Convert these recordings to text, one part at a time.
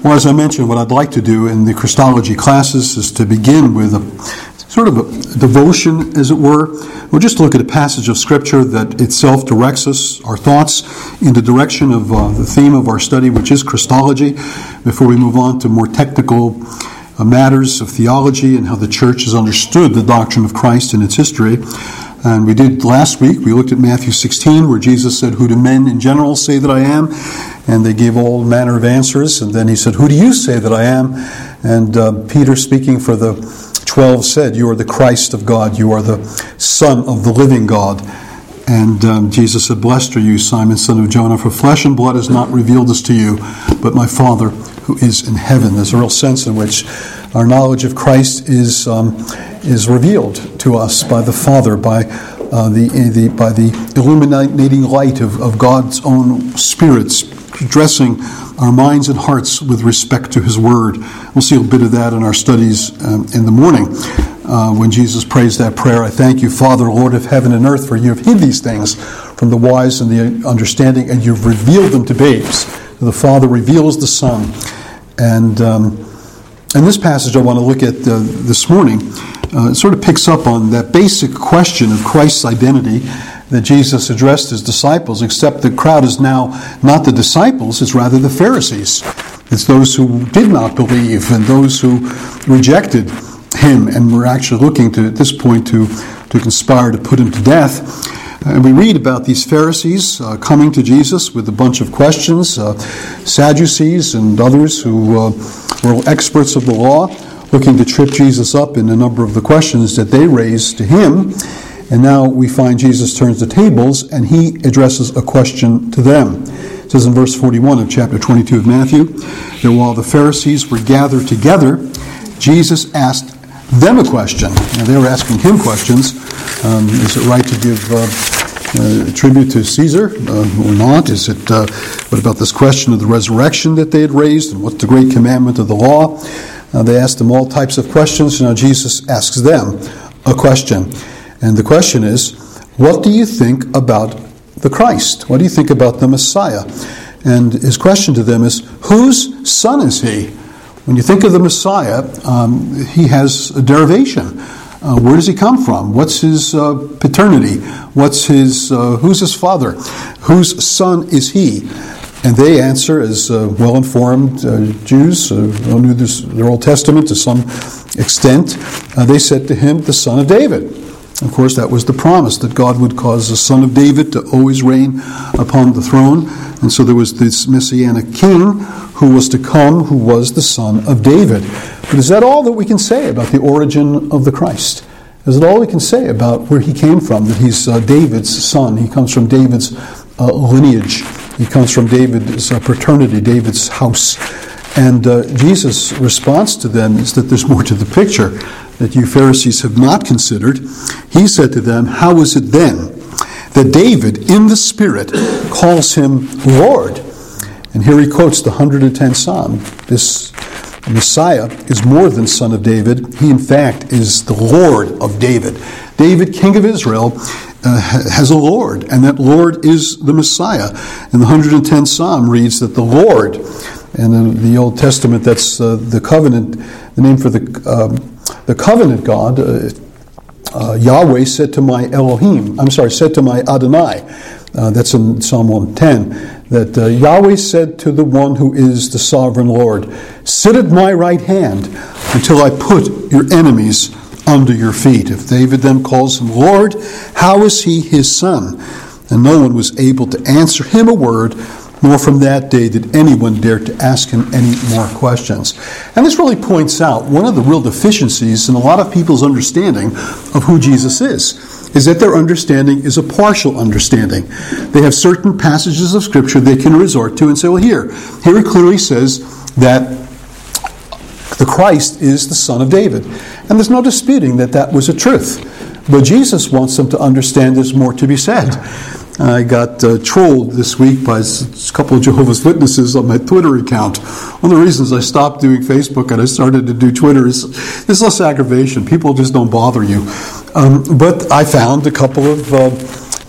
Well, as I mentioned, what I'd like to do in the Christology classes is to begin with a sort of a devotion, as it were. We'll just look at a passage of Scripture that itself directs us, our thoughts, in the direction of the theme of our study, which is Christology, before we move on to more technical matters of theology and how the church has understood the doctrine of Christ in its history. And we did last week, we looked at Matthew 16, where Jesus said, "Who do men in general say that I am?" And they gave all manner of answers. And then he said, "Who do you say that I am?" And Peter, speaking for the 12, said, "You are the Christ of God. You are the Son of the living God." And Jesus said, "Blessed are you, Simon, son of Jonah, for flesh and blood has not revealed this to you, but my Father who is in heaven." There's a real sense in which our knowledge of Christ is revealed to us by the Father, by the illuminating light of God's own Spirit, addressing our minds and hearts with respect to His Word. We'll see a bit of that in our studies in the morning when Jesus prays that prayer. "I thank you, Father, Lord of heaven and earth, for you have hid these things from the wise and the understanding, and you've revealed them to babes." The Father reveals the Son. And in this passage I want to look at this morning, it sort of picks up on that basic question of Christ's identity that Jesus addressed His disciples, except the crowd is now not the disciples, it's rather the Pharisees. It's those who did not believe and those who rejected Him and were actually looking to, at this point, to conspire to put Him to death. And we read about these Pharisees coming to Jesus with a bunch of questions, Sadducees and others who were experts of the law, looking to trip Jesus up in a number of the questions that they raised to Him. And now we find Jesus turns the tables and He addresses a question to them. It says in verse 41 of chapter 22 of Matthew, that while the Pharisees were gathered together, Jesus asked them a question. Now they were asking Him questions. Is it right to give tribute to Caesar or not? Is it what about this question of the resurrection that they had raised, and what's the great commandment of the law? They asked Him all types of questions. Now Jesus asks them a question. And the question is, what do you think about the Christ? What do you think about the Messiah? And His question to them is, whose son is He? When you think of the Messiah, He has a derivation. Where does He come from? What's His paternity? Who's His father? Whose son is He? And they answer, as well-informed Jews who knew their Old Testament to some extent, they said to Him, the Son of David. Of course, that was the promise, that God would cause the Son of David to always reign upon the throne. And so there was this Messianic king who was to come, who was the Son of David. But is that all that we can say about the origin of the Christ? Is it all we can say about where He came from, that He's David's son? He comes from David's lineage. He comes from David's paternity, David's house. And Jesus' response to them is that there's more to the picture that you Pharisees have not considered. He said to them, "How is it then that David in the Spirit calls Him Lord?" And here he quotes the 110th Psalm. This Messiah is more than son of David. He, in fact, is the Lord of David. David, king of Israel, has a Lord, and that Lord is the Messiah. And the 110th Psalm reads that the Lord, and in the Old Testament, that's the covenant, the name for the covenant God, Yahweh said to my said to my Adonai, that's in Psalm 110, that Yahweh said to the one who is the sovereign Lord, "Sit at my right hand until I put your enemies under your feet." If David then calls Him Lord, how is He His son? And no one was able to answer Him a word, nor from that day did anyone dare to ask Him any more questions. And this really points out one of the real deficiencies in a lot of people's understanding of who Jesus is that their understanding is a partial understanding. They have certain passages of Scripture they can resort to and say, well, here it clearly says that the Christ is the Son of David. And there's no disputing that was a truth. But Jesus wants them to understand there's more to be said. I got trolled this week by a couple of Jehovah's Witnesses on my Twitter account. One of the reasons I stopped doing Facebook and I started to do Twitter is there's less aggravation. People just don't bother you. But I found a couple of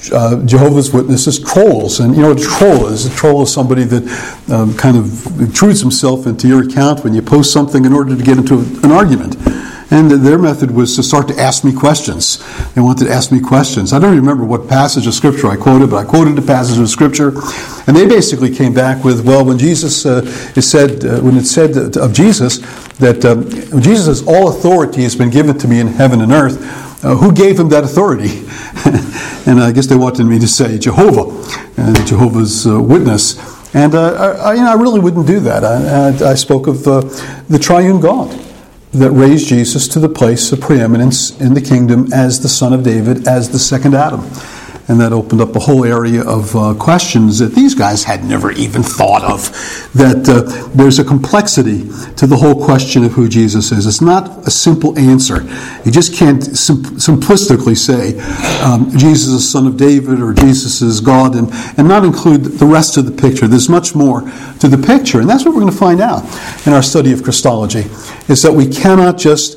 Jehovah's Witnesses trolls. And you know what a troll is? A troll is somebody that kind of intrudes himself into your account when you post something in order to get into an argument. And their method was to start to ask me questions. They wanted to ask me questions. I don't remember what passage of Scripture I quoted, but I quoted a passage of Scripture. And they basically came back with, well, when Jesus when it said of Jesus that Jesus says, all authority has been given to me in heaven and earth, who gave him that authority? And I guess they wanted me to say Jehovah, Jehovah's Witness. And I really wouldn't do that. I spoke of the triune God that raised Jesus to the place of preeminence in the kingdom as the Son of David, as the second Adam. And that opened up a whole area of questions that these guys had never even thought of. That there's a complexity to the whole question of who Jesus is. It's not a simple answer. You just can't simplistically say Jesus is Son of David or Jesus is God and not include the rest of the picture. There's much more to the picture. And that's what we're going to find out in our study of Christology, is that we cannot just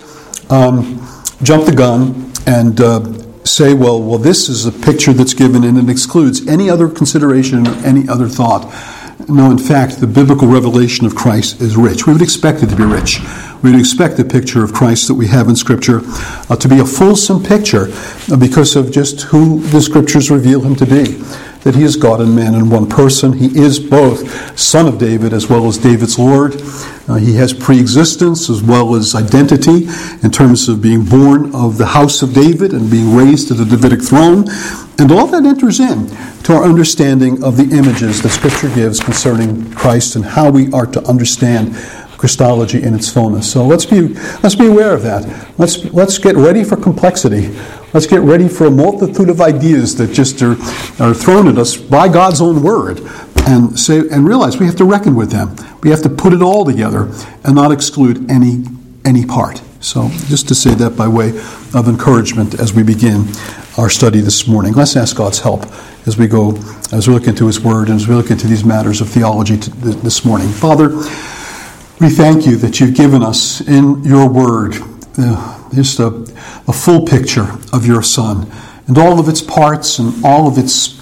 jump the gun and say, well, this is a picture that's given and it excludes any other consideration or any other thought. No, in fact, the biblical revelation of Christ is rich. We would expect it to be rich. We would expect the picture of Christ that we have in Scripture to be a fulsome picture because of just who the Scriptures reveal him to be. That he is God and man in one person. He is both Son of David as well as David's Lord. He has pre-existence as well as identity in terms of being born of the house of David and being raised to the Davidic throne. And all that enters in to our understanding of the images that Scripture gives concerning Christ and how we are to understand Christology in its fullness. So let's be aware of that. Let's get ready for complexity. Let's get ready for a multitude of ideas that just are thrown at us by God's own word, and realize we have to reckon with them. We have to put it all together and not exclude any part. So just to say that by way of encouragement as we begin our study this morning. Let's ask God's help as we look into His Word and as we look into these matters of theology this morning. Father, we thank you that you've given us in your Word just a full picture of your Son and all of its parts and all of its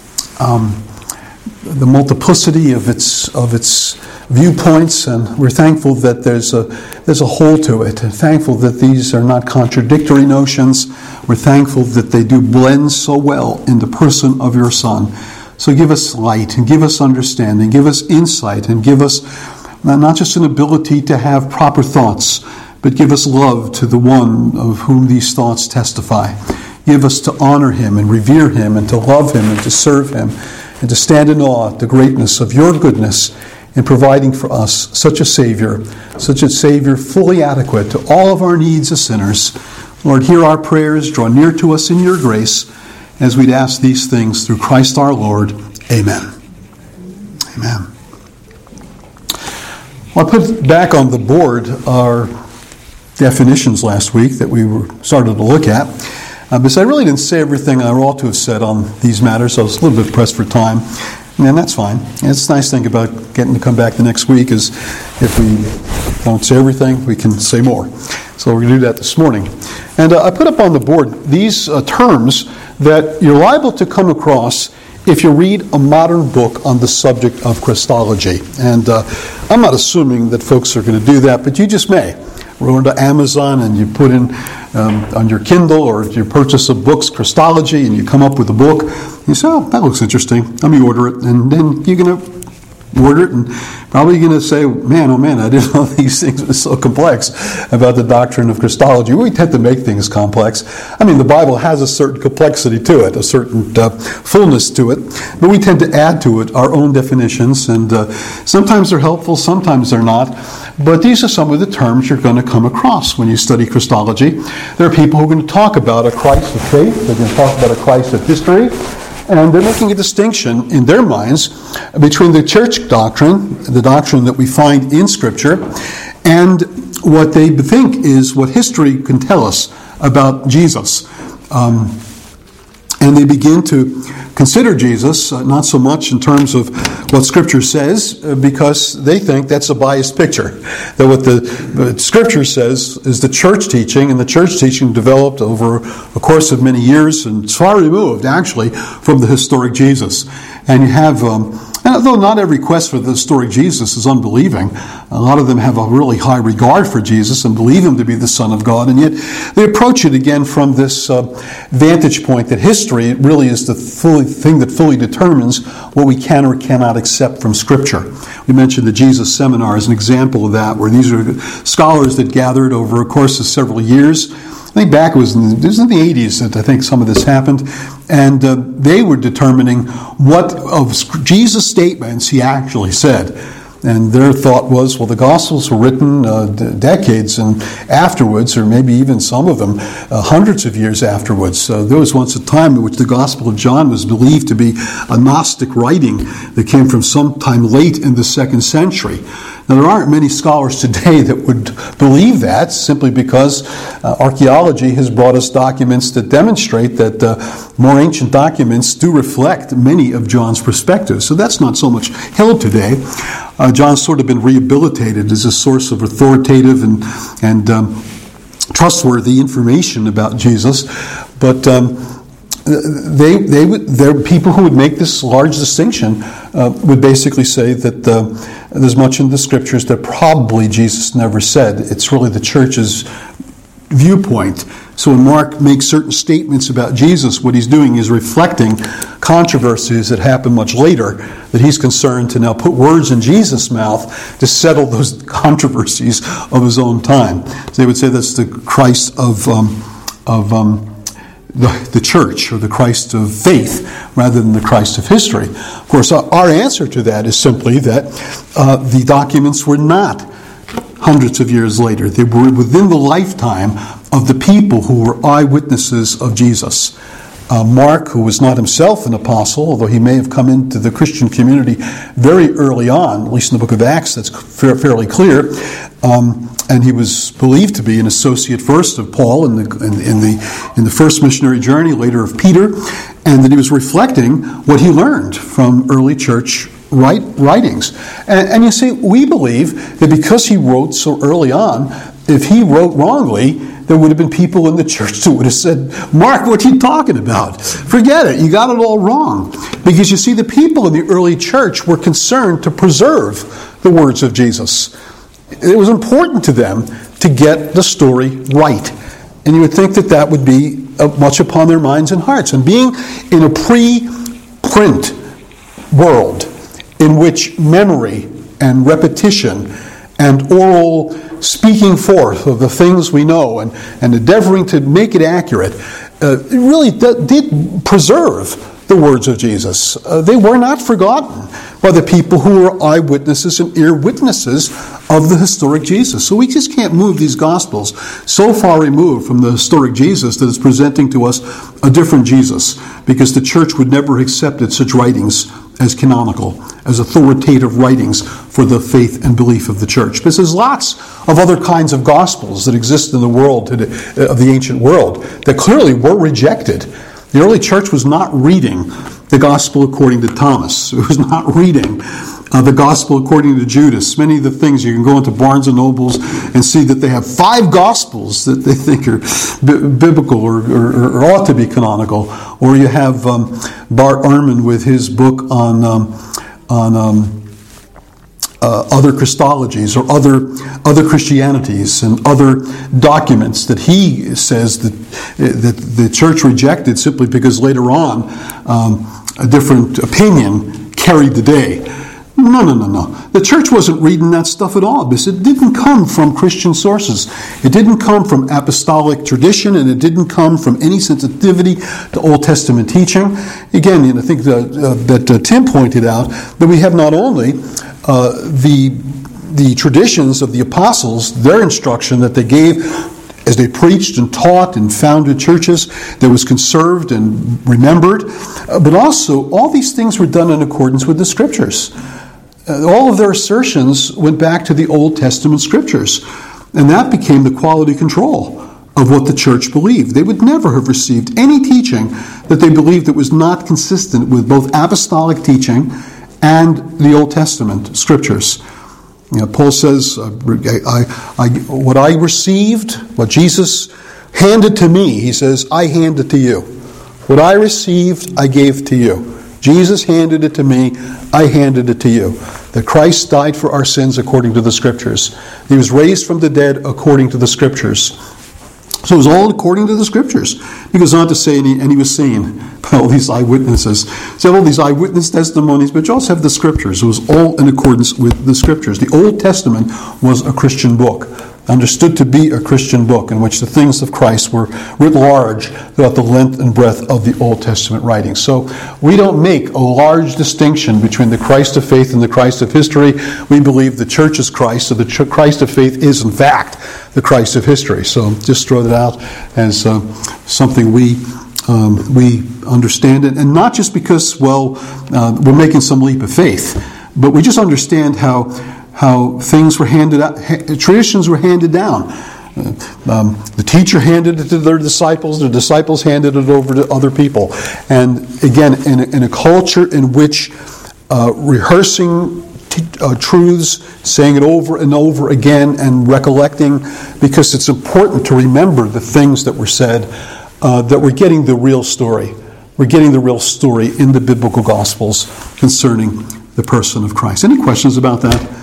the multiplicity of its viewpoints, and we're thankful that there's a whole to it, and thankful that these are not contradictory notions. We're thankful that they do blend so well in the person of your Son. So give us light and give us understanding, give us insight, and give us not just an ability to have proper thoughts, but give us love to the one of whom these thoughts testify. Give us to honor him and revere him and to love him and to serve him and to stand in awe at the greatness of your goodness in providing for us such a Savior fully adequate to all of our needs as sinners. Lord, hear our prayers, draw near to us in your grace as we'd ask these things through Christ our Lord. Amen. Amen. Well, I put back on the board our definitions last week that we started to look at. Because I really didn't say everything I ought to have said on these matters, so I was a little bit pressed for time. And that's fine. And it's a nice thing about getting to come back the next week is if we don't say everything, we can say more. So we're going to do that this morning. And I put up on the board these terms that you're liable to come across if you read a modern book on the subject of Christology. And I'm not assuming that folks are going to do that, but you just may. Go into Amazon and you put in on your Kindle, or if you purchase a book's Christology and you come up with a book, you say, oh, that looks interesting, let me order it. And then you're going to order it and probably going to say, man, oh man, I didn't know these things were so complex about the doctrine of Christology. We tend to make things complex. I mean, the Bible has a certain complexity to it, a certain fullness to it, but we tend to add to it our own definitions, and sometimes they're helpful, sometimes they're not. But these are some of the terms you're going to come across when you study Christology. There are people who are going to talk about a Christ of faith, they're going to talk about a Christ of history, and they're making a distinction in their minds between the church doctrine, the doctrine that we find in Scripture, and what they think is what history can tell us about Jesus. And they begin to consider Jesus, not so much in terms of what Scripture says, because they think that's a biased picture. That what the Scripture says is the church teaching, and the church teaching developed over a course of many years, and it's far removed, actually, from the historic Jesus. And you have, although not every quest for the historic Jesus is unbelieving, a lot of them have a really high regard for Jesus and believe him to be the Son of God, and yet they approach it again from this vantage point that history really is the thing that fully determines what we can or cannot accept from Scripture. We mentioned the Jesus Seminar as an example of that, where these are scholars that gathered over a course of several years. I think back it was in the 80s that I think some of this happened, and they were determining what of Jesus' statements he actually said. And their thought was, well, the Gospels were written decades and afterwards, or maybe even some of them hundreds of years afterwards. There was once a time in which the Gospel of John was believed to be a Gnostic writing that came from sometime late in the 2nd century. Now, there aren't many scholars today that would believe that, simply because archaeology has brought us documents that demonstrate that more ancient documents do reflect many of John's perspectives. So that's not so much held today. John's sort of been rehabilitated as a source of authoritative and trustworthy information about Jesus, but there people who would make this large distinction would basically say that there's much in the Scriptures that probably Jesus never said. It's really the church's viewpoint. So when Mark makes certain statements about Jesus, what he's doing is reflecting controversies that happen much later, that he's concerned to now put words in Jesus' mouth to settle those controversies of his own time. So they would say that's the Christ of the church, or the Christ of faith, rather than the Christ of history. Of course, our answer to that is simply that the documents were not hundreds of years later. They were within the lifetime of the people who were eyewitnesses of Jesus. Mark, who was not himself an apostle, although he may have come into the Christian community very early on, at least in the book of Acts, that's fairly clear, and he was believed to be an associate first of Paul in the first missionary journey, later of Peter, and that he was reflecting what he learned from early church writings. And you see, we believe that because he wrote so early on, if he wrote wrongly, there would have been people in the church that would have said, Mark, what are you talking about? Forget it, you got it all wrong. Because you see, the people in the early church were concerned to preserve the words of Jesus. It was important to them to get the story right. And you would think that that would be much upon their minds and hearts. And being in a pre-print world in which memory and repetition and oral speaking forth of the things we know and endeavoring to make it accurate, it really did preserve the words of Jesus. They were not forgotten by the people who were eyewitnesses and ear witnesses of the historic Jesus. So we just can't move these Gospels so far removed from the historic Jesus that it's presenting to us a different Jesus, because the church would never have accepted such writings as canonical, as authoritative writings for the faith and belief of the church. Because there's lots of other kinds of Gospels that exist in the world, of the ancient world, that clearly were rejected. The early church was not reading the Gospel according to Thomas. It was not reading the Gospel according to Judas. Many of the things, you can go into Barnes and Nobles and see that they have 5 Gospels that they think are biblical or ought to be canonical. Or you have Bart Ehrman with his book on other Christologies or other Christianities and other documents that he says that the church rejected simply because later on a different opinion carried the day. No. The church wasn't reading that stuff at all, because it didn't come from Christian sources. It didn't come from apostolic tradition, and it didn't come from any sensitivity to Old Testament teaching. Again, I think that Tim pointed out that we have not only the traditions of the apostles, their instruction that they gave as they preached and taught and founded churches that was conserved and remembered, but also all these things were done in accordance with the Scriptures. All of their assertions went back to the Old Testament Scriptures, and that became the quality control of what the church believed. They would never have received any teaching that they believed that was not consistent with both apostolic teaching and the Old Testament scriptures. Paul says, what I received, what Jesus handed to me, he says, I handed to you. What I received, I gave to you. Jesus handed it to me, I handed it to you. That Christ died for our sins according to the Scriptures. He was raised from the dead according to the Scriptures. So it was all according to the Scriptures. He goes on to say, and he was seen by all these eyewitnesses. So you have all these eyewitness testimonies, but you also have the Scriptures. It was all in accordance with the Scriptures. The Old Testament was a Christian book, understood to be a Christian book in which the things of Christ were writ large throughout the length and breadth of the Old Testament writings. So we don't make a large distinction between the Christ of faith and the Christ of history. We believe the church is Christ, so the Christ of faith is in fact the Christ of history. So just throw that out as something we understand it, and not just because, we're making some leap of faith, but we just understand how things were handed out, traditions were handed down. The teacher handed it to their disciples, the disciples handed it over to other people. And again, in a culture in which rehearsing truths, saying it over and over again, and recollecting, because it's important to remember the things that were said, that we're getting the real story. We're getting the real story in the biblical Gospels concerning the person of Christ. Any questions about that?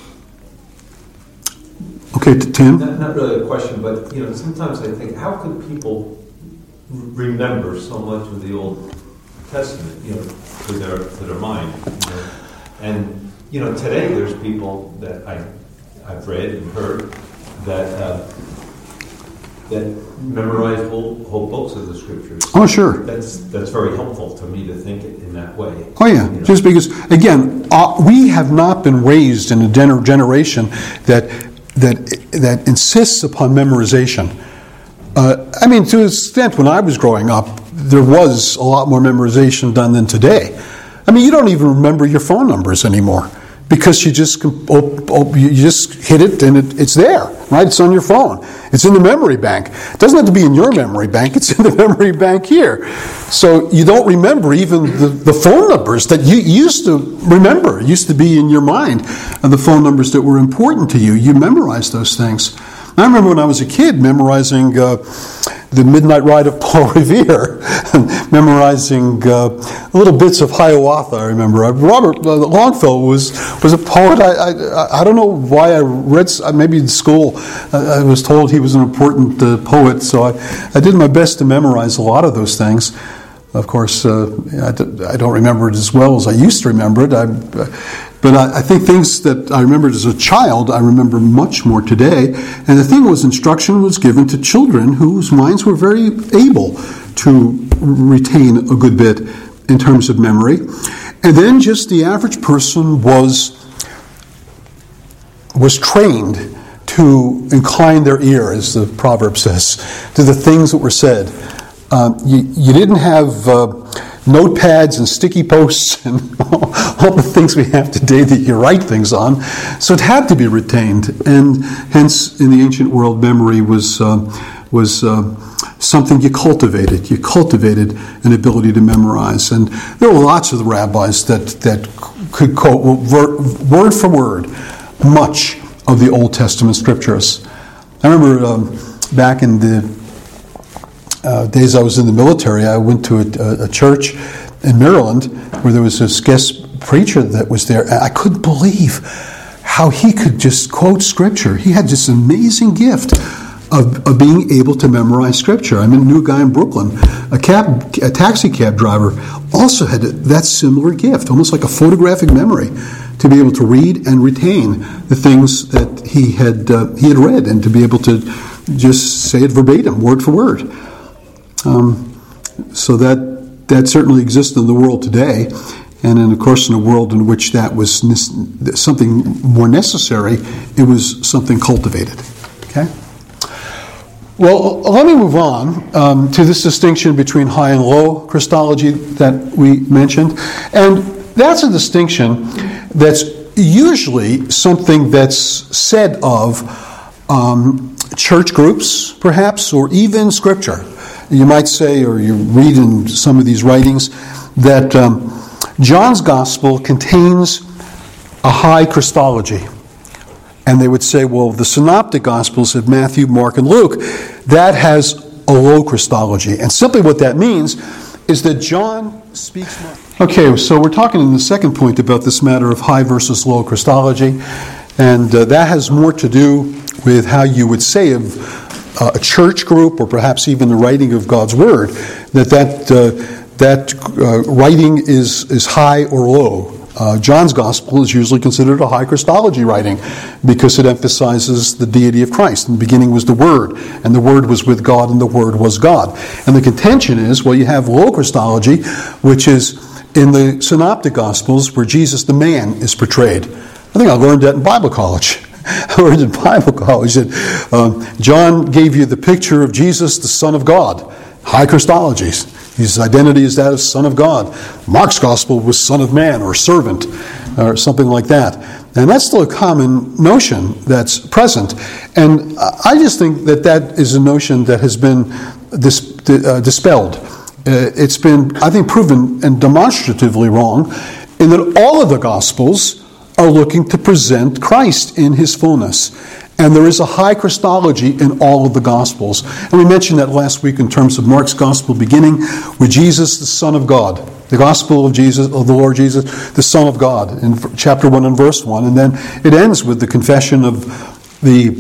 Okay, Tim? Not really a question, but sometimes I think, how could people remember so much of the Old Testament, to their mind? And today there's people that I've read and heard that memorize whole books of the Scriptures. Oh, sure. That's very helpful to me to think it in that way. Oh, yeah. Just because, again, we have not been raised in a generation that insists upon memorization. To an extent, when I was growing up, there was a lot more memorization done than today. You don't even remember your phone numbers anymore because you just hit it and it's there, right? It's on your phone. It's in the memory bank. It doesn't have to be in your memory bank. It's in the memory bank here. So you don't remember even the phone numbers that you used to remember. It used to be in your mind, and the phone numbers that were important to you. You memorized those things. I remember when I was a kid memorizing the Midnight Ride of Paul Revere, memorizing little bits of Hiawatha. I remember Robert Longfellow was a poet. I don't know why I read. Maybe in school I was told he was an important poet, so I did my best to memorize a lot of those things. Of course, I don't remember it as well as I used to remember it. But I think things that I remembered as a child, I remember much more today. And the thing was, instruction was given to children whose minds were very able to retain a good bit in terms of memory. And then just the average person was trained to incline their ear, as the proverb says, to the things that were said. You didn't have notepads and sticky posts and all the things we have today that you write things on. So it had to be retained. And hence, in the ancient world, memory was something you cultivated. You cultivated an ability to memorize. And there were lots of the rabbis that could quote word for word much of the Old Testament scriptures. I remember back in the days I was in the military, I went to a church in Maryland where there was this guest preacher that was there. I couldn't believe how he could just quote Scripture. He had this amazing gift of being able to memorize Scripture. I knew a guy in Brooklyn, a taxi cab driver, also had that similar gift, almost like a photographic memory, to be able to read and retain the things that he had read, and to be able to just say it verbatim, word for word. So that certainly exists in the world today, and of course in a world in which that was something more necessary, it was something cultivated. Okay. Well, let me move on to this distinction between high and low Christology that we mentioned, and that's a distinction that's usually something that's said of church groups, perhaps, or even Scripture. You might say, or you read in some of these writings, that John's Gospel contains a high Christology. And they would say, well, the Synoptic Gospels of Matthew, Mark, and Luke, that has a low Christology. And simply what that means is that John speaks more. Okay, so we're talking in the second point about this matter of high versus low Christology. And that has more to do with how you would say of a church group, or perhaps even the writing of God's Word, that writing is high or low. John's Gospel is usually considered a high Christology writing because it emphasizes the deity of Christ. In the beginning was the Word, and the Word was with God, and the Word was God. And the contention is, well, you have low Christology, which is in the Synoptic Gospels where Jesus the man is portrayed. I think I learned that in Bible college. I learned in Bible college that John gave you the picture of Jesus, the Son of God. High Christologies. His identity is that of Son of God. Mark's Gospel was Son of Man or servant or something like that. And that's still a common notion that's present. And I just think that is a notion that has been dispelled. It's been, I think, proven and demonstratively wrong in that all of the Gospels are looking to present Christ in his fullness. And there is a high Christology in all of the Gospels. And we mentioned that last week in terms of Mark's Gospel beginning with Jesus, the Son of God. The Gospel of Jesus, of the Lord Jesus, the Son of God, in chapter 1 and verse 1. And then it ends with the confession of the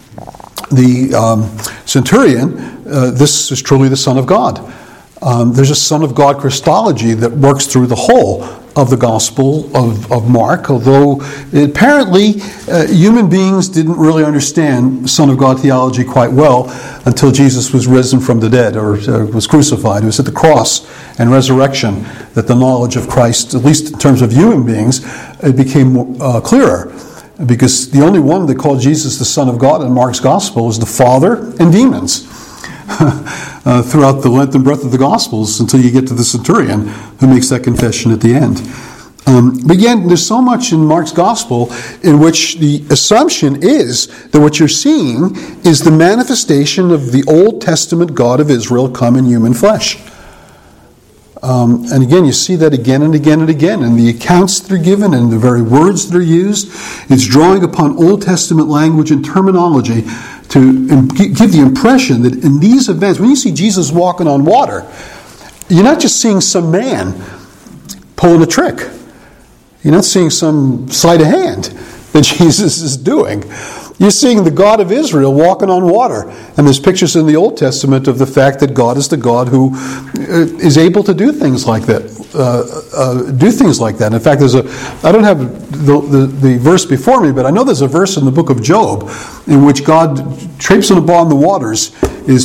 centurion, this is truly the Son of God. There's a Son of God Christology that works through the whole of the Gospel of Mark, although apparently human beings didn't really understand Son of God theology quite well until Jesus was risen from the dead or was crucified. It was at the cross and resurrection that the knowledge of Christ, at least in terms of human beings, it became clearer. Because the only one that called Jesus the Son of God in Mark's Gospel is the Father and demons. Throughout the length and breadth of the Gospels until you get to the centurion who makes that confession at the end. But again, there's so much in Mark's Gospel in which the assumption is that what you're seeing is the manifestation of the Old Testament God of Israel come in human flesh. And again, you see that again and again and again in the accounts that are given and the very words that are used. It's drawing upon Old Testament language and terminology to give the impression that in these events, when you see Jesus walking on water, you're not just seeing some man pulling a trick. You're not seeing some sleight of hand that Jesus is doing. You're seeing the God of Israel walking on water. And there's pictures in the Old Testament of the fact that God is the God who is able to do things like that. In fact, I don't have the verse before me, but I know there's a verse in the book of Job in which God traipsing upon the waters is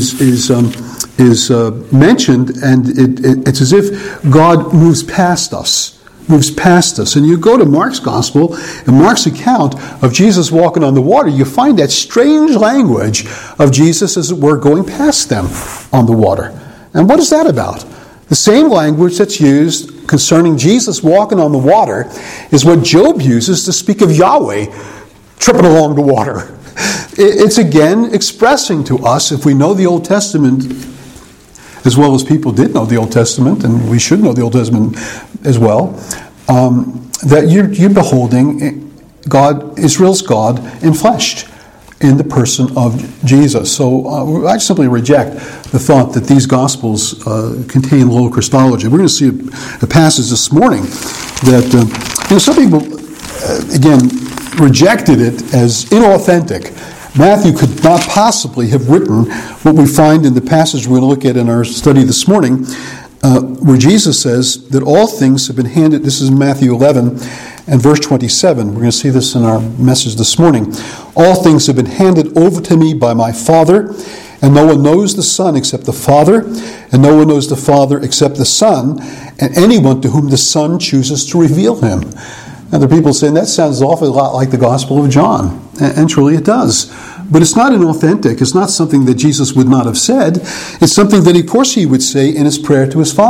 mentioned, and it's as if God moves past us. And you go to Mark's Gospel, and Mark's account of Jesus walking on the water, you find that strange language of Jesus, as it were, going past them on the water. And what is that about? The same language that's used concerning Jesus walking on the water is what Job uses to speak of Yahweh tripping along the water. It's again expressing to us, if we know the Old Testament as well as people did know the Old Testament, and we should know the Old Testament as well, that you're beholding God, Israel's God, enfleshed in the person of Jesus. So I simply reject the thought that these Gospels contain low Christology. We're going to see a passage this morning that some people, again, rejected it as inauthentic. Matthew could not possibly have written what we find in the passage we're going to look at in our study this morning, where Jesus says that all things have been handed. This is Matthew 11 and verse 27. We're going to see this in our message this morning. All things have been handed over to me by my Father, and no one knows the Son except the Father, and no one knows the Father except the Son, and anyone to whom the Son chooses to reveal him. And there are people saying that sounds an awful lot like the Gospel of John. And truly it does. But it's not inauthentic. It's not something that Jesus would not have said. It's something that, of course, he would say in his prayer to his Father.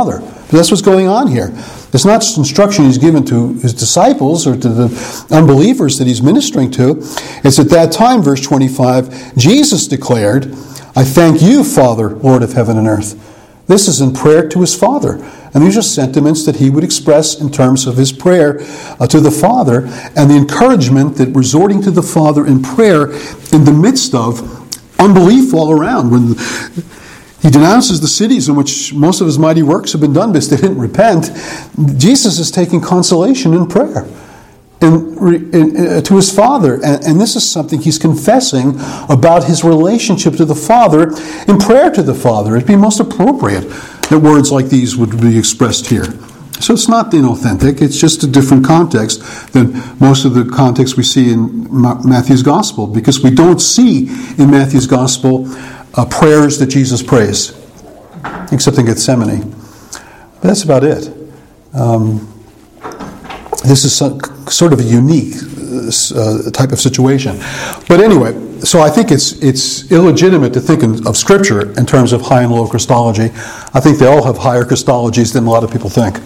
But that's what's going on here. It's not just instruction he's given to his disciples or to the unbelievers that he's ministering to. It's at that time, verse 25, Jesus declared, I thank you, Father, Lord of heaven and earth. This is in prayer to his Father. And these are sentiments that he would express in terms of his prayer to the Father and the encouragement that resorting to the Father in prayer in the midst of unbelief all around. When he denounces the cities in which most of his mighty works have been done because they didn't repent, Jesus is taking consolation in prayer to his Father. And this is something he's confessing about his relationship to the Father in prayer to the Father. It'd be most appropriate that words like these would be expressed here. So it's not inauthentic, it's just a different context than most of the context we see in Matthew's Gospel, because we don't see in Matthew's Gospel prayers that Jesus prays, except in Gethsemane. But that's about it. This is sort of a unique type of situation. But anyway, so I think it's illegitimate to think of Scripture in terms of high and low Christology. I think they all have higher Christologies than a lot of people think.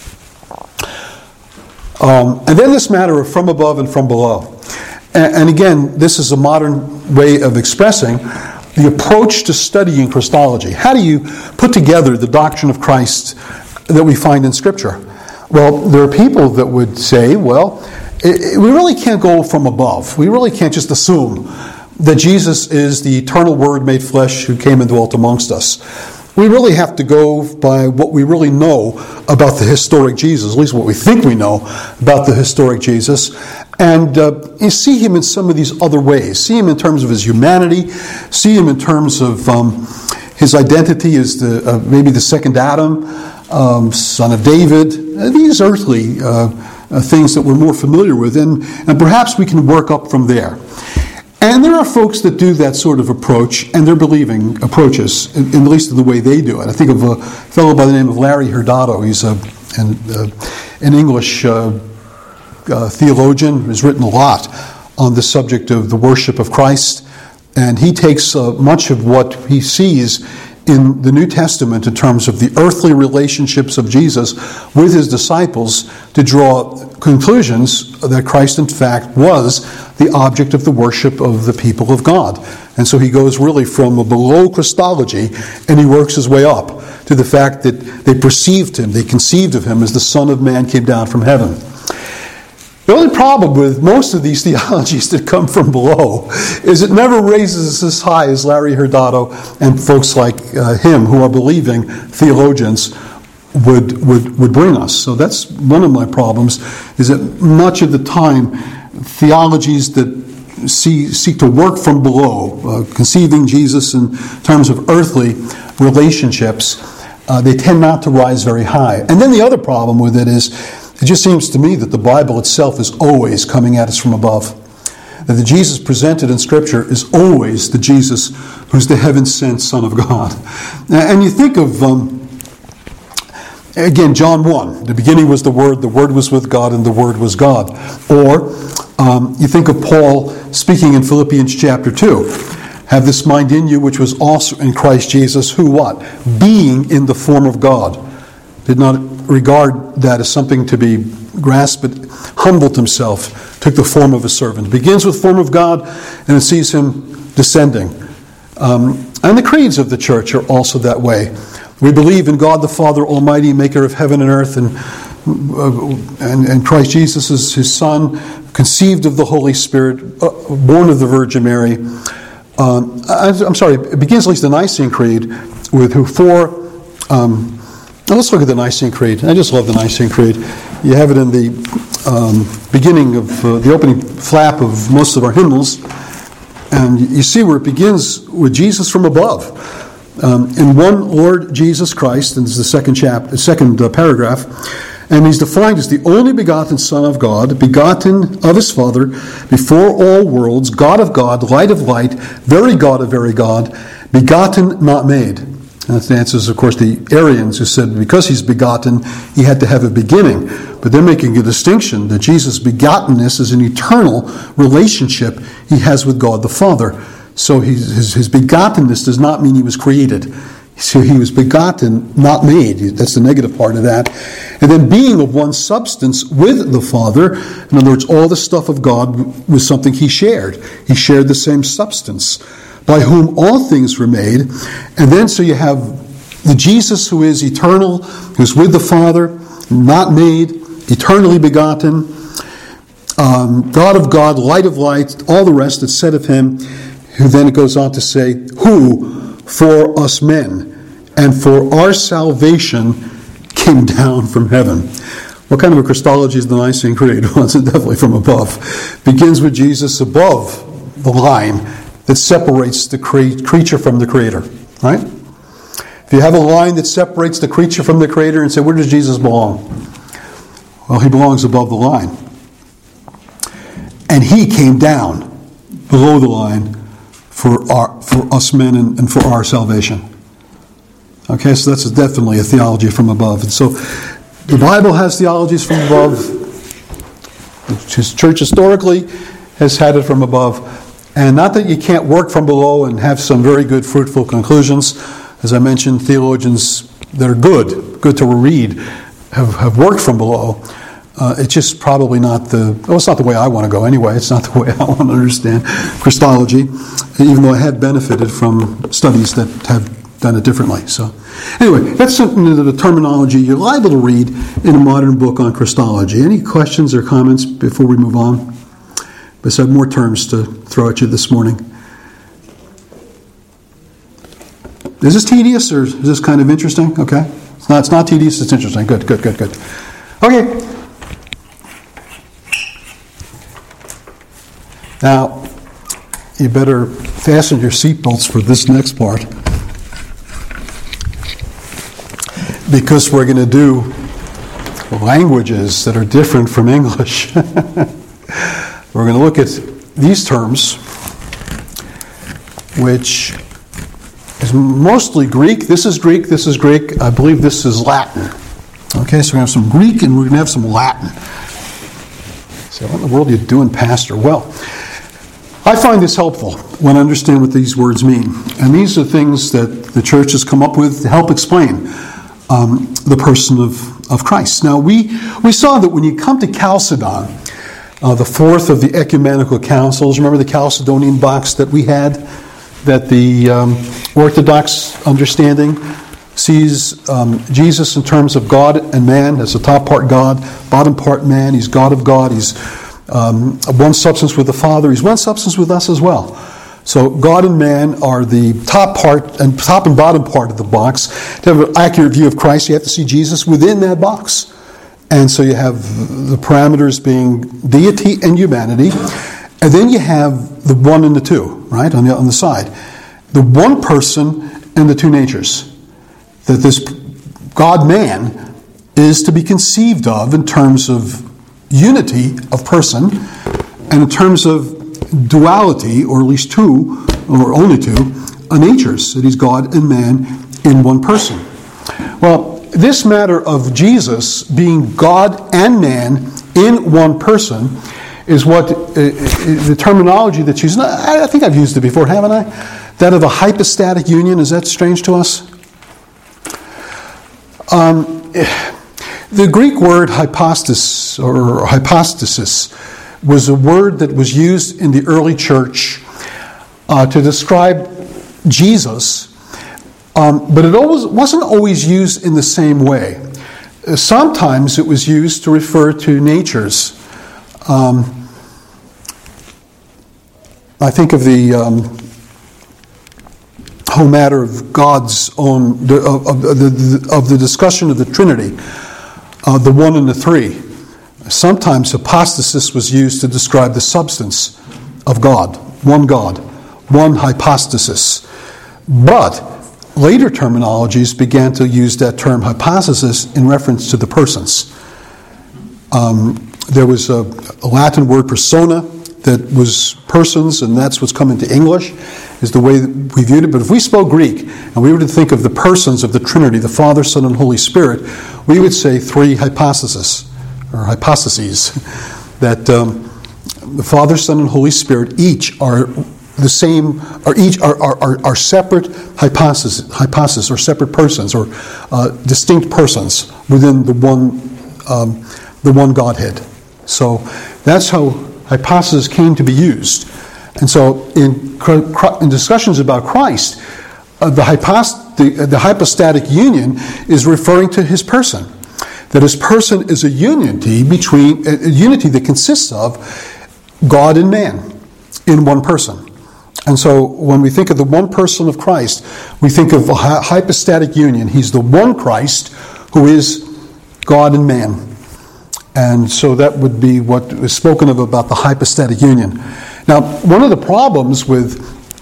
And then this matter of from above and from below. And again, this is a modern way of expressing the approach to studying Christology. How do you put together the doctrine of Christ that we find in Scripture? Well, there are people that would say, well, we really can't go from above. We really can't just assume that Jesus is the eternal Word made flesh who came and dwelt amongst us. We really have to go by what we really know about the historic Jesus, at least what we think we know about the historic Jesus, and you see him in some of these other ways. See him in terms of his humanity, see him in terms of his identity as maybe the second Adam, son of David, these earthly things that we're more familiar with, and perhaps we can work up from there. And there are folks that do that sort of approach, and they're believing approaches, at least in the way they do it. I think of a fellow by the name of Larry Hurtado. He's an English theologian who's written a lot on the subject of the worship of Christ, and he takes much of what he sees in the New Testament in terms of the earthly relationships of Jesus with his disciples to draw conclusions that Christ in fact was the object of the worship of the people of God. And so he goes really from a below Christology and he works his way up to the fact that they perceived him, they conceived of him as the Son of Man came down from heaven. The only problem with most of these theologies that come from below is it never raises us as high as Larry Hurtado and folks like him who are believing theologians would bring us. So that's one of my problems, is that much of the time theologies that seek to work from below, conceiving Jesus in terms of earthly relationships, they tend not to rise very high. And then the other problem with it is, it just seems to me that the Bible itself is always coming at us from above. That the Jesus presented in Scripture is always the Jesus who's the heaven-sent Son of God. And you think of, again, John 1. The beginning was the Word was with God, and the Word was God. Or you think of Paul speaking in Philippians chapter 2. Have this mind in you, which was also in Christ Jesus, who what? Being in the form of God. Did not regard that as something to be grasped, but humbled himself, took the form of a servant. It begins with form of God, and it sees him descending. And the creeds of the church are also that way. We believe in God the Father Almighty, maker of heaven and earth, and Christ Jesus is his Son, conceived of the Holy Spirit, born of the Virgin Mary. It begins at least the Nicene Creed with who for... let's look at the Nicene Creed. I just love the Nicene Creed. You have it in the beginning of the opening flap of most of our hymnals. And you see where it begins with Jesus from above. In one Lord Jesus Christ, and this is the second paragraph, and he's defined as the only begotten Son of God, begotten of his Father, before all worlds, God of God, light of light, very God of very God, begotten, not made. And that answers, of course, the Arians who said because he's begotten, he had to have a beginning. But they're making a distinction that Jesus' begottenness is an eternal relationship he has with God the Father. So his begottenness does not mean he was created. So he was begotten, not made. That's the negative part of that. And then being of one substance with the Father. In other words, all the stuff of God was something he shared. He shared the same substance, by whom all things were made. And then so you have the Jesus who is eternal, who's with the Father, not made, eternally begotten, God of God, light of light, all the rest that's said of him, who then it goes on to say, who for us men and for our salvation came down from heaven. What kind of a Christology is the Nicene Creed? Well, it's definitely from above. Begins with Jesus above the line that separates the creature from the Creator. Right? If you have a line that separates the creature from the Creator and say, where does Jesus belong? Well, he belongs above the line. And he came down below the line for us men and for our salvation. Okay, so that's definitely a theology from above. And so the Bible has theologies from above. The church historically has had it from above. And not that you can't work from below and have some very good, fruitful conclusions. As I mentioned, theologians that are good to read, have worked from below. It's just probably not it's not the way I want to go anyway. It's not the way I want to understand Christology, even though I have benefited from studies that have done it differently. So anyway, that's something of the terminology you're liable to read in a modern book on Christology. Any questions or comments before we move on? But I have more terms to throw at you this morning. Is this tedious or is this kind of interesting? Okay. It's not tedious, it's interesting. Good. Okay. Now, you better fasten your seatbelts for this next part, because we're going to do languages that are different from English. We're going to look at these terms, which is mostly Greek. This is Greek. I believe this is Latin. Okay, so we're going to have some Greek and we're going to have some Latin. So what in the world are you doing, Pastor? Well, I find this helpful when I understand what these words mean. And these are things that the church has come up with to help explain the person of Christ. Now, we saw that when you come to Chalcedon, the fourth of the ecumenical councils, remember the Chalcedonian box that we had, that the Orthodox understanding sees Jesus in terms of God and man, as the top part God, bottom part man. He's God of God. He's one substance with the Father. He's one substance with us as well. So God and man are the top and bottom part of the box. To have an accurate view of Christ, you have to see Jesus within that box. And so you have the parameters being deity and humanity. And then you have the one and the two, right, on the side. The one person and the two natures. That this God-man is to be conceived of in terms of unity of person and in terms of duality, or at least two, or only two, natures. That he's God and man in one person. Well, this matter of Jesus being God and man in one person is what the terminology that's used. I think I've used it before, haven't I? That of a hypostatic union. Is that strange to us? The Greek word hypostasis or hypostasis was a word that was used in the early church to describe Jesus, but it wasn't always used in the same way. Sometimes it was used to refer to natures. I think of the whole matter of God's own, of the discussion of the Trinity, the one and the three. Sometimes hypostasis was used to describe the substance of God, one hypostasis. But later terminologies began to use that term hypostasis in reference to the persons. There was a Latin word persona that was persons, and that's what's come into English, is the way that we viewed it. But if we spoke Greek, and we were to think of the persons of the Trinity, the Father, Son, and Holy Spirit, we would say three hypostases, or hypostases, that the Father, Son, and Holy Spirit each are the same, are separate hypostasis, or separate persons, or distinct persons within the one Godhead. So that's how hypostasis came to be used. And so in discussions about Christ, the hypostatic union is referring to his person. That his person is a unity that consists of God and man in one person. And so when we think of the one person of Christ, we think of a hypostatic union. He's the one Christ who is God and man. And so that would be what is spoken of about the hypostatic union. Now, one of the problems with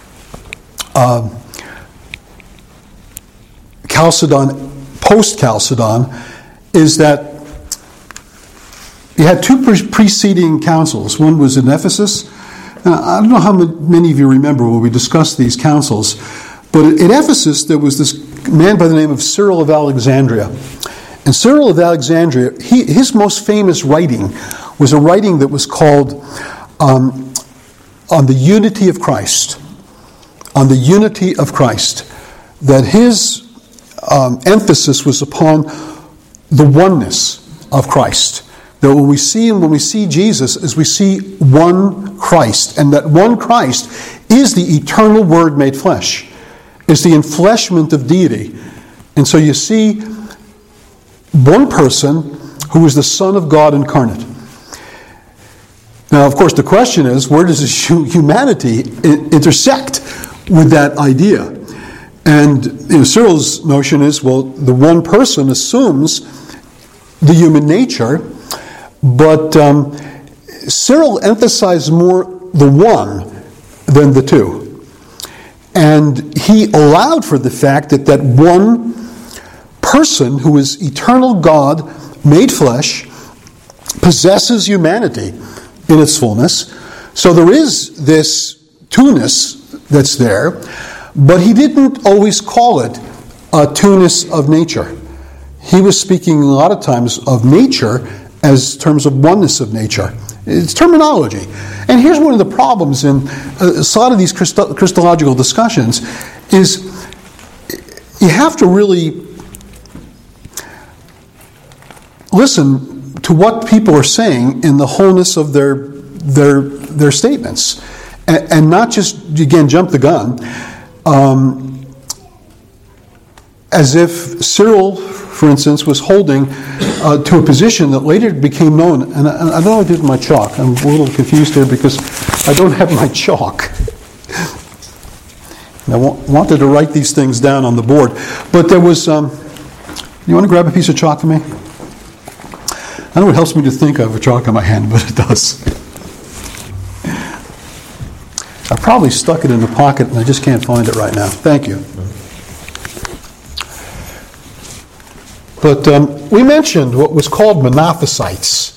Chalcedon, post-Chalcedon, is that you had two preceding councils. One was in Ephesus. I don't know how many of you remember when we discussed these councils, but in Ephesus there was this man by the name of Cyril of Alexandria. And Cyril of Alexandria, his most famous writing was a writing that was called On the Unity of Christ. On the Unity of Christ. That his emphasis was upon the oneness of Christ. That when we see Jesus, is we see one Christ, and that one Christ is the eternal Word made flesh, is the enfleshment of deity. And so you see one person who is the Son of God incarnate. Now, of course, the question is, where does humanity intersect with that idea? And Cyril's notion is, well, the one person assumes the human nature, but Cyril emphasized more the one than the two. And he allowed for the fact that one person who is eternal God made flesh possesses humanity in its fullness. So there is this two-ness that's there, but he didn't always call it a two-ness of nature. He was speaking a lot of times of nature as terms of oneness of nature. It's terminology. And here's one of the problems in a lot of these Christological discussions is you have to really listen to what people are saying in the wholeness of their statements. And not just, again, jump the gun. As if Cyril, for instance, was holding to a position that later became known. And I don't know what I did with my chalk. I'm a little confused here because I don't have my chalk. And I wanted to write these things down on the board. But there was... you want to grab a piece of chalk for me? I know it helps me to think I have a chalk in my hand, but it does. I probably stuck it in the pocket and I just can't find it right now. Thank you. But we mentioned what was called monophysites.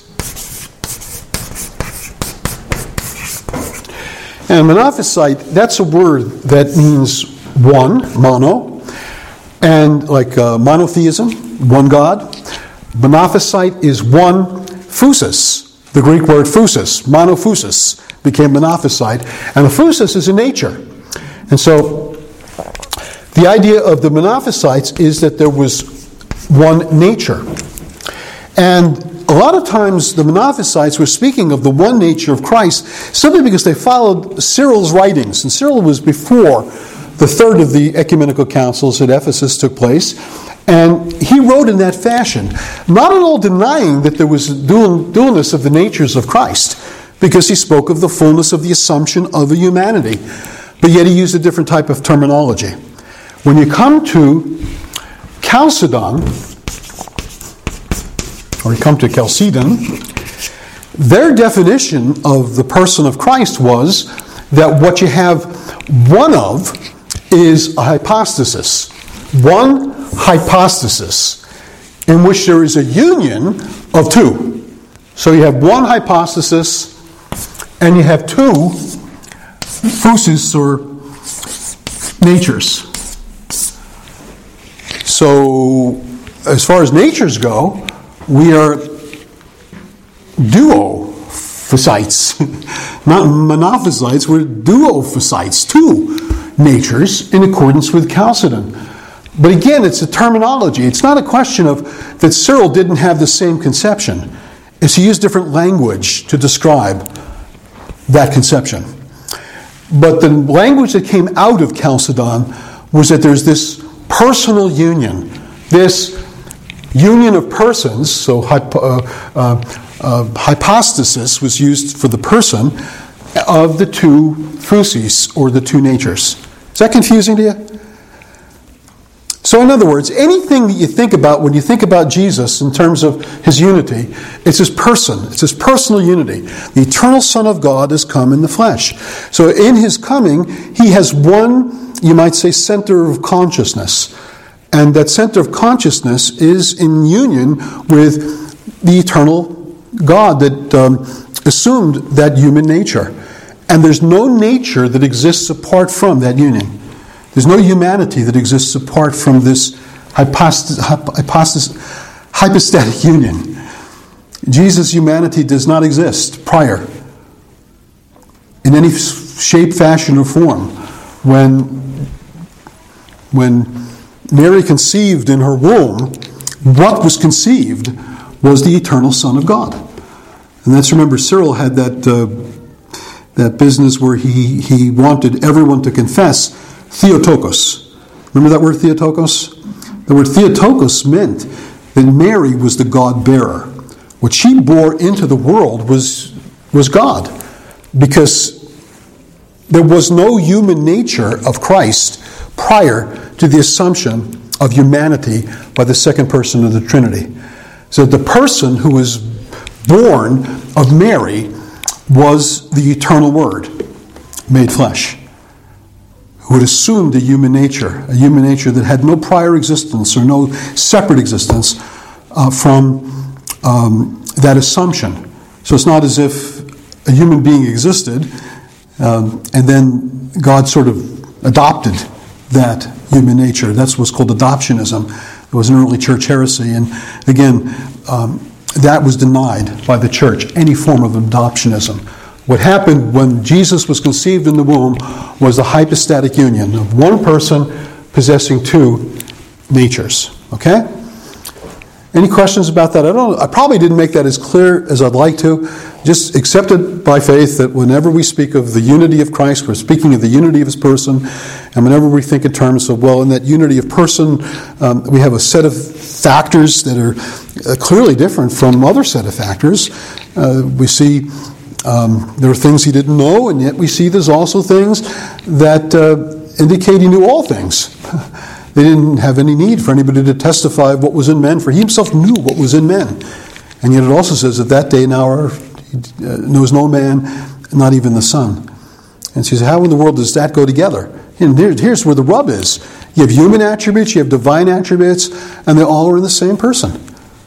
And monophysite, that's a word that means one, mono, and like monotheism, one God. Monophysite is one phusis. The Greek word phusis, monophusis, became monophysite. And the phusis is a nature. And so the idea of the monophysites is that there was one nature. And a lot of times the monophysites were speaking of the one nature of Christ simply because they followed Cyril's writings. And Cyril was before the third of the ecumenical councils at Ephesus took place. And he wrote in that fashion, not at all denying that there was dualness of the natures of Christ, because he spoke of the fullness of the assumption of a humanity. But yet he used a different type of terminology. When you come to Chalcedon, or you come to Chalcedon, their definition of the person of Christ was that what you have one of is a hypostasis. One hypostasis in which there is a union of two. So you have one hypostasis and you have two phusis or natures. So as far as natures go, we are duo Phasites. Not monophysites, we're duophysites, two natures in accordance with Chalcedon. But again, it's a terminology. It's not a question of that Cyril didn't have the same conception. It's he used different language to describe that conception. But the language that came out of Chalcedon was that there's this personal union, this union of persons, so hypostasis was used for the person of the two physis, or the two natures. Is that confusing to you? So in other words, anything that you think about when you think about Jesus in terms of his unity, it's his person. It's his personal unity. The eternal Son of God has come in the flesh. So in his coming, he has one, you might say, center of consciousness. And that center of consciousness is in union with the eternal God that assumed that human nature. And there's no nature that exists apart from that union. There's no humanity that exists apart from this hypostatic union. Jesus' humanity does not exist prior in any shape, fashion, or form. When Mary conceived in her womb, what was conceived was the eternal Son of God. And let's remember, Cyril had that business where he wanted everyone to confess Theotokos. Remember that word Theotokos? The word Theotokos meant that Mary was the God-bearer. What she bore into the world was God. Because there was no human nature of Christ prior to the assumption of humanity by the second person of the Trinity. So the person who was born of Mary was the eternal Word made flesh, who had assumed a human nature that had no prior existence or no separate existence from that assumption. So it's not as if a human being existed and then God sort of adopted that human nature. That's what's called adoptionism. It was an early church heresy. And again, that was denied by the church, any form of adoptionism. What happened when Jesus was conceived in the womb was the hypostatic union of one person possessing two natures. Okay? Any questions about that? I probably didn't make that as clear as I'd like to. Just accept it by faith that whenever we speak of the unity of Christ, we're speaking of the unity of his person. And whenever we think in terms of, well, in that unity of person, we have a set of factors that are clearly different from other set of factors. We see there are things he didn't know, and yet we see there's also things that indicate he knew all things. They didn't have any need for anybody to testify of what was in men, for he himself knew what was in men. And yet it also says that day and hour knows no man, not even the Son. And she says, how in the world does that go together? And here's where the rub is. You have human attributes, you have divine attributes, and they all are in the same person.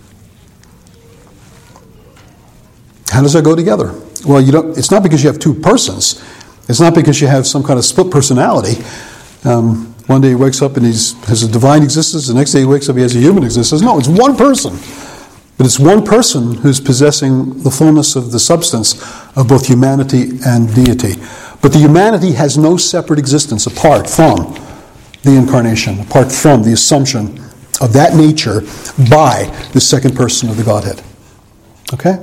How does that go together? Well, it's not because you have two persons. It's not because you have some kind of split personality. One day he wakes up and he has a divine existence. The next day he wakes up, he has a human existence. No, it's one person. But it's one person who's possessing the fullness of the substance of both humanity and deity. But the humanity has no separate existence apart from the incarnation, apart from the assumption of that nature by the second person of the Godhead. Okay?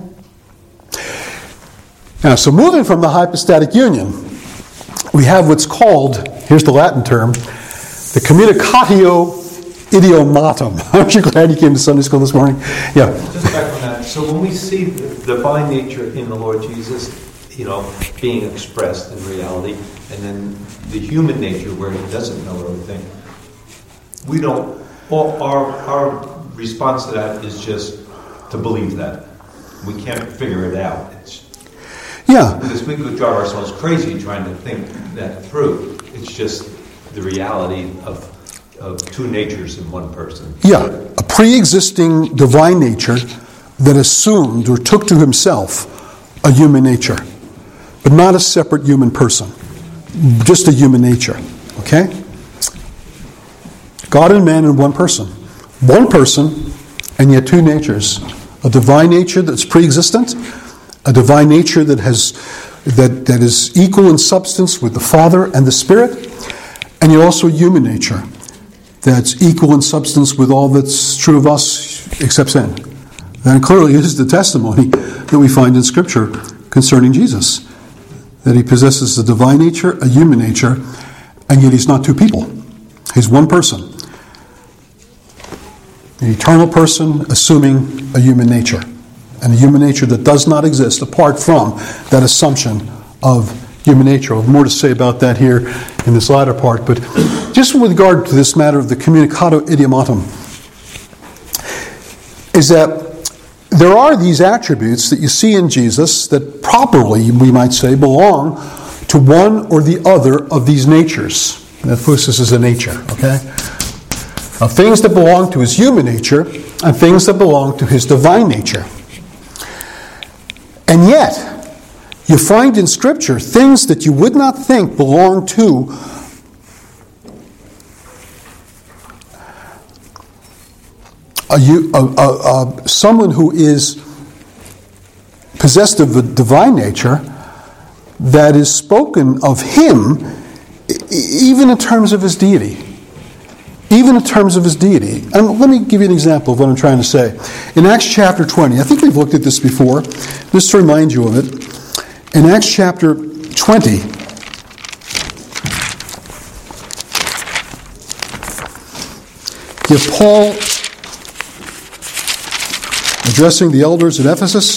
Now, so moving from the hypostatic union, we have what's called, here's the Latin term, the communicatio idiomatum. Aren't you glad you came to Sunday school this morning? Yeah. Just back on that. So when we see the divine nature in the Lord Jesus, being expressed in reality, and then the human nature where he doesn't know everything, we don't. Our response to that is just to believe that. We can't figure it out. Because we could drive ourselves crazy trying to think that through. It's just the reality of two natures in one person. Yeah, a pre-existing divine nature that assumed or took to himself a human nature, but not a separate human person, just a human nature. Okay? God and man in one person. One person, and yet two natures. A divine nature that's pre-existent, a divine nature that is equal in substance with the Father and the Spirit, and yet also a human nature that's equal in substance with all that's true of us except sin. That clearly is the testimony that we find in Scripture concerning Jesus, that he possesses a divine nature, a human nature, and yet he's not two people. He's one person. An eternal person assuming a human nature, and a human nature that does not exist apart from that assumption of human nature. I'll have more to say about that here in this latter part, but just with regard to this matter of the communicatio idiomatum, is that there are these attributes that you see in Jesus that properly, we might say, belong to one or the other of these natures. And Ephesus is a nature, okay? Things that belong to his human nature and things that belong to his divine nature. And yet, you find in Scripture things that you would not think belong to someone who is possessed of the divine nature, that is spoken of him even in terms of his deity. Even in terms of his deity. And let me give you an example of what I'm trying to say. In Acts chapter 20, I think we've looked at this before, just to remind you of it. In Acts chapter 20, you have Paul addressing the elders at Ephesus.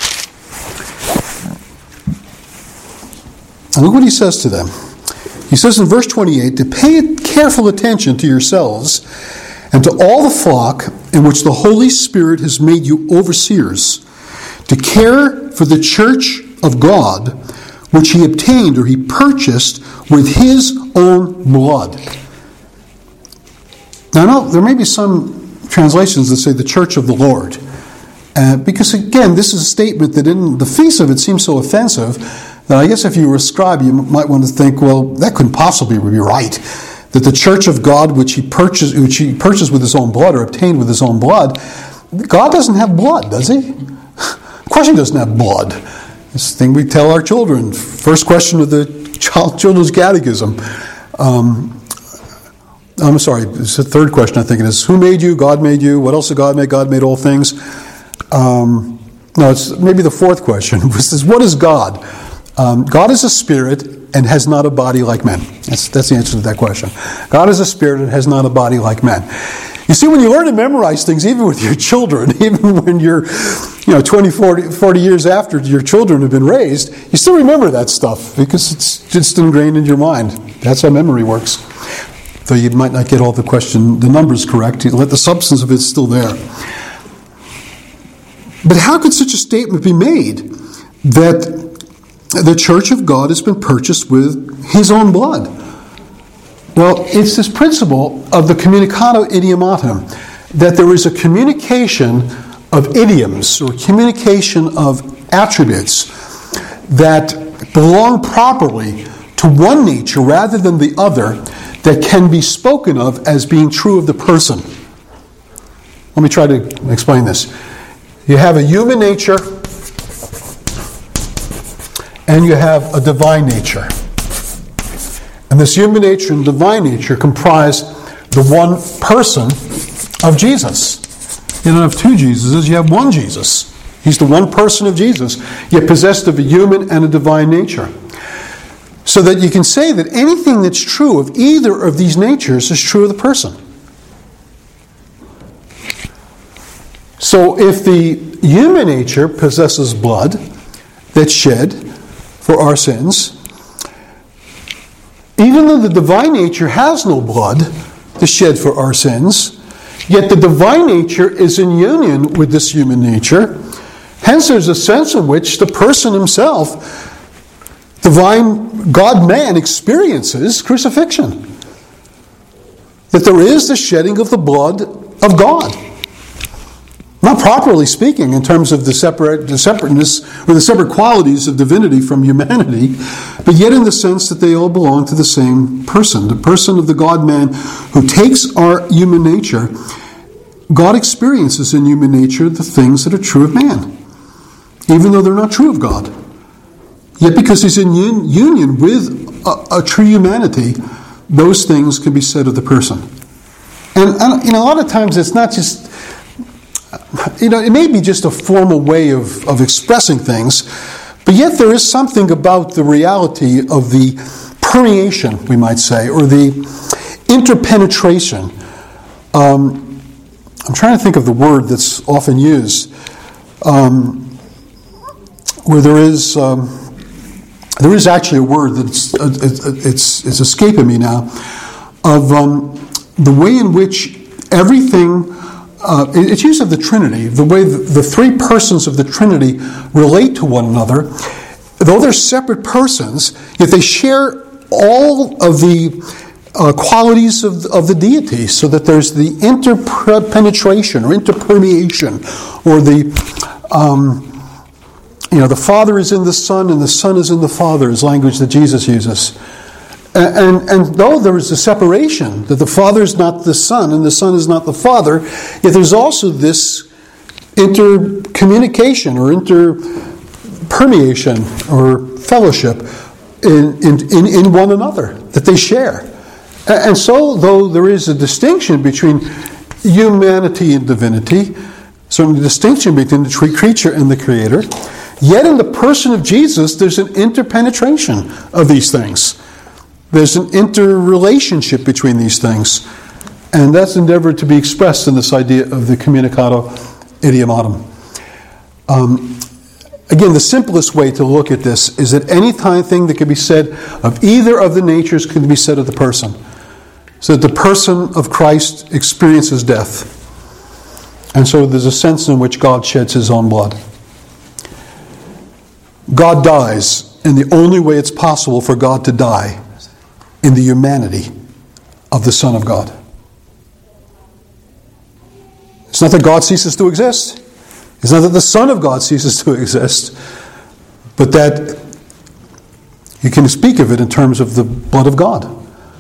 And look what he says to them. He says in verse 28, to pay careful attention to yourselves and to all the flock in which the Holy Spirit has made you overseers, to care for the church of God, which he obtained or he purchased with his own blood. Now, I know there may be some translations that say the church of the Lord. Because, again, this is a statement that in the face of it seems so offensive that I guess if you were a scribe, you might want to think, well, that couldn't possibly be right. That the church of God, which he purchased with his own blood or obtained with his own blood, God doesn't have blood, does he? Of course he doesn't have blood. This thing we tell our children. First question of the children's catechism. I'm sorry, it's the third question I think it is. Who made you? God made you. What else did God make? God made all things. No, it's maybe the fourth question. It says, what is God? God is a spirit and has not a body like men. That's the answer to that question. God is a spirit and has not a body like men. You see, when you learn to memorize things, even with your children, even when you're 20, 40 years after your children have been raised, you still remember that stuff because it's just ingrained in your mind. That's how memory works. Though you might not get all the numbers correct, you let the substance of it still there. But how could such a statement be made that the church of God has been purchased with his own blood? Well, it's this principle of the communicatio idiomatum, that there is a communication of idioms or communication of attributes that belong properly to one nature rather than the other, that can be spoken of as being true of the person. Let me try to explain this. You have a human nature and you have a divine nature. And this human nature and divine nature comprise the one person of Jesus. You don't have two Jesuses, you have one Jesus. He's the one person of Jesus, yet possessed of a human and a divine nature. So that you can say that anything that's true of either of these natures is true of the person. So if the human nature possesses blood that's shed for our sins, even though the divine nature has no blood to shed for our sins, yet the divine nature is in union with this human nature. Hence there's a sense in which the person himself, divine God-man, experiences crucifixion. That there is the shedding of the blood of God. Not properly speaking in terms of the separateness or the separate qualities of divinity from humanity, but yet in the sense that they all belong to the same person, the person of the God-man who takes our human nature. God experiences in human nature the things that are true of man. even though they're not true of God. Yet because he's in union with a true humanity, those things can be said of the person. And a lot of times it's not just, it may be just a formal way of expressing things, but yet there is something about the reality of the permeation, we might say, or the interpenetration. I'm trying to think of the word that's often used, where there is actually a word that's it's escaping me now, of the way in which everything, it's used of the Trinity, the way the three persons of the Trinity relate to one another. Though they're separate persons, yet they share all of the qualities of the deity, so that there's the interpenetration or interpermeation, or the Father is in the Son and the Son is in the Father, is language that Jesus uses. And though there is a separation, that the Father is not the Son and the Son is not the Father, yet there's also this intercommunication or interpermeation or fellowship in one another that they share. And so, though there is a distinction between humanity and divinity, certainly a distinction between the creature and the Creator, yet in the person of Jesus, there's an interpenetration of these things. There's an interrelationship between these things. And that's endeavored to be expressed in this idea of the communicado idiomatum. Again, the simplest way to look at this is that any thing that can be said of either of the natures can be said of the person. So that the person of Christ experiences death. And so there's a sense in which God sheds his own blood. God dies, and the only way it's possible for God to die in the humanity of the Son of God. It's not that God ceases to exist. It's not that the Son of God ceases to exist, but that you can speak of it in terms of the blood of God.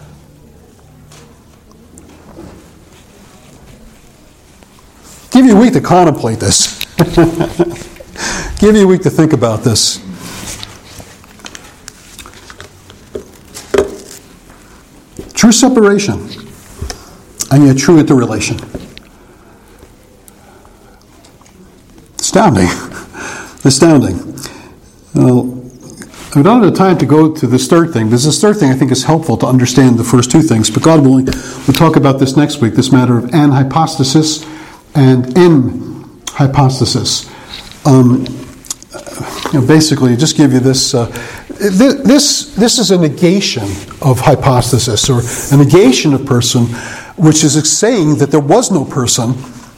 Give you a week to contemplate this. Give you a week to think about this. True separation, and yet true interrelation. Astounding. Well, I don't have time to go to this third thing. This third thing I think is helpful to understand the first two things, but God willing, we'll talk about this next week, this matter of anhypostasis and in hypostasis. Basically, just give you this. This is a negation of hypostasis, or a negation of person, which is saying that there was no person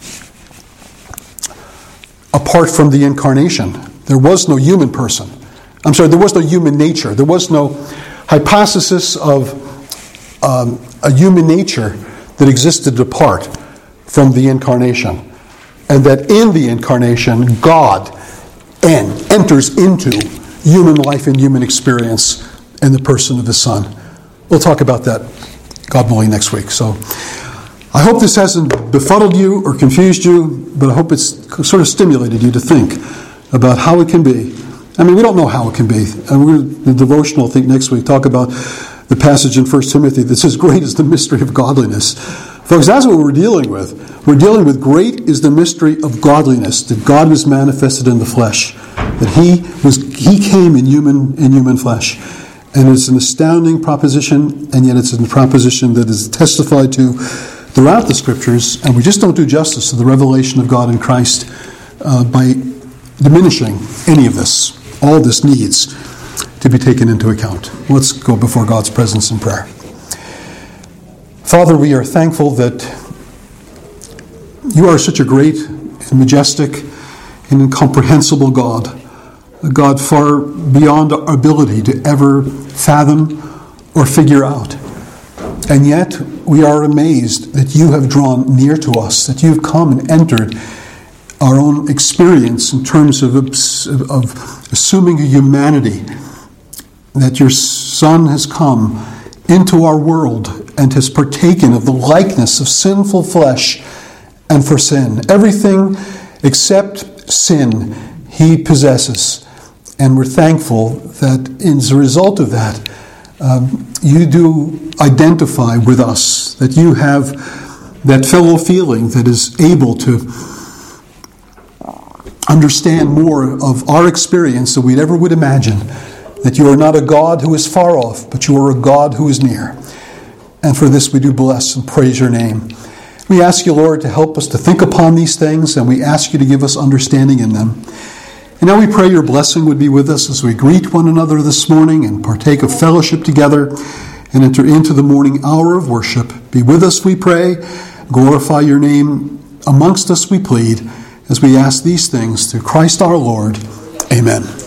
apart from the incarnation. There was no human person. There was no human nature. There was no hypostasis of a human nature that existed apart from the incarnation. And that in the incarnation, God enters into human life and human experience in the person of his Son. We'll talk about that, God willing, next week. So I hope this hasn't befuddled you or confused you, but I hope it's sort of stimulated you to think about how it can be. I mean, we don't know how it can be. And we're in the devotional, I think, next week, talk about the passage in 1 Timothy that says, great is the mystery of godliness. Folks, that's what we're dealing with. We're dealing with great is the mystery of godliness, that God was manifested in the flesh, that He came in human flesh. And it's an astounding proposition, and yet it's a proposition that is testified to throughout the Scriptures, and we just don't do justice to the revelation of God in Christ by diminishing any of this. All this needs to be taken into account. Let's go before God's presence in prayer. Father, we are thankful that you are such a great and majestic and incomprehensible God, a God far beyond our ability to ever fathom or figure out. And yet, we are amazed that you have drawn near to us, that you have come and entered our own experience in terms of assuming a humanity, that your Son has come into our world and has partaken of the likeness of sinful flesh and for sin. Everything except sin He possesses. And we're thankful that as a result of that, you do identify with us, that you have that fellow feeling that is able to understand more of our experience than we ever would imagine, that you are not a God who is far off, but you are a God who is near. And for this we do bless and praise your name. We ask you, Lord, to help us to think upon these things, and we ask you to give us understanding in them. And now we pray your blessing would be with us as we greet one another this morning and partake of fellowship together and enter into the morning hour of worship. Be with us, we pray. Glorify your name amongst us, we plead, as we ask these things through Christ our Lord. Amen.